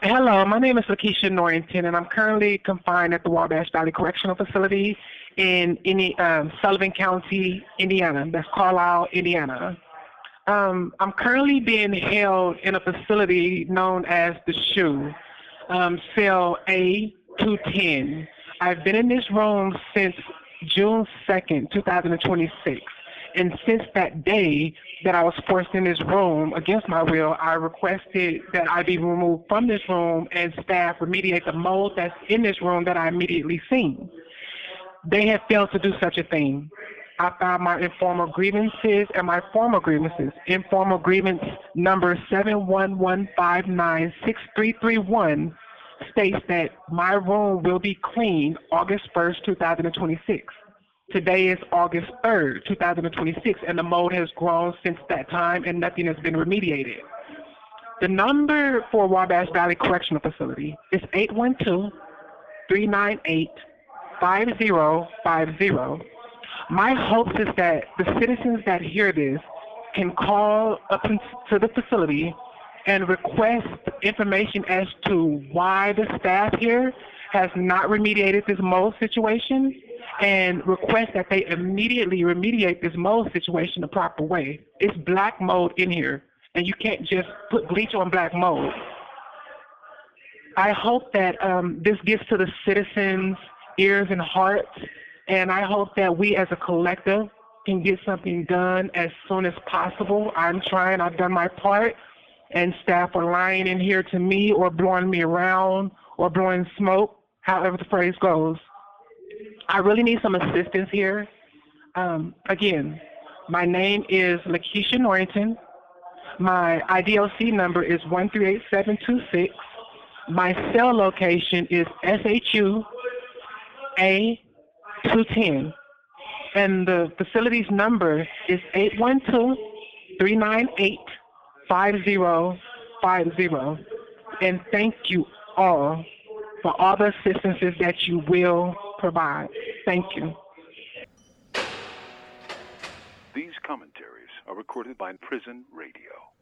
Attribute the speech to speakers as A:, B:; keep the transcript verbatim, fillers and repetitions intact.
A: Hello, my name is Lakeisha Norrington, and I'm currently confined at the Wabash Valley Correctional Facility in Indi- um, Sullivan County, Indiana. That's Carlisle, Indiana. Um, I'm currently being held in a facility known as the S H U, um, cell A two ten. I've been in this room since June second, two thousand twenty-six. And since that day that I was forced in this room against my will, I requested that I be removed from this room and staff remediate the mold that's in this room that I immediately seen. They have failed to do such a thing. I filed my informal grievances and my formal grievances. Informal grievance number seven one one five nine six three three one states that my room will be clean August first, two thousand twenty-six. Today is August third, two thousand twenty-six, and the mold has grown since that time and nothing has been remediated. The number for Wabash Valley Correctional Facility is eight one two, three nine eight, five zero five zero. My hopes is that the citizens that hear this can call up to the facility and request information as to why the staff here has not remediated this mold situation, and request that they immediately remediate this mold situation the proper way. It's black mold in here, and you can't just put bleach on black mold. I hope that um, this gets to the citizens' ears and hearts, and I hope that we as a collective can get something done as soon as possible. I'm trying, I've done my part, and staff are lying in here to me or blowing me around or blowing smoke, however the phrase goes. I really need some assistance here. Um, again, my name is Lakeisha Norrington. My I D O C number is one three eight seven two six. My cell location is S H U A two ten. And the facility's number is eight one two, three nine eight, five zero five zero. And thank you all for all the assistances that you will provide. Thank you.
B: These commentaries are recorded by Prison Radio.